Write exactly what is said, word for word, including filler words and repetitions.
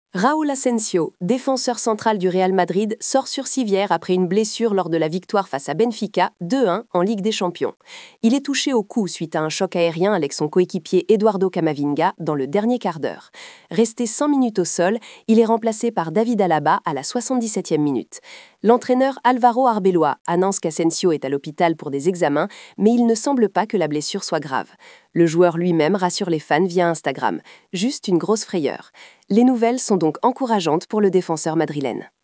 Raúl Asensio, défenseur central du Real Madrid, sort sur civière après une blessure lors de la victoire face à Benfica deux un en Ligue des Champions. Il est touché au cou suite à un choc aérien avec son coéquipier Eduardo Camavinga dans le dernier quart d'heure. Resté cent minutes au sol, il est remplacé par David Alaba à la soixante-dix-septième minute. L'entraîneur Álvaro Arbeloa annonce qu'Asensio est à l'hôpital pour des examens, mais il ne semble pas que la blessure soit grave. Le joueur lui-même rassure les fans via Instagram. Juste une grosse frayeur. Les nouvelles sont donc encourageantes pour le défenseur madrilène.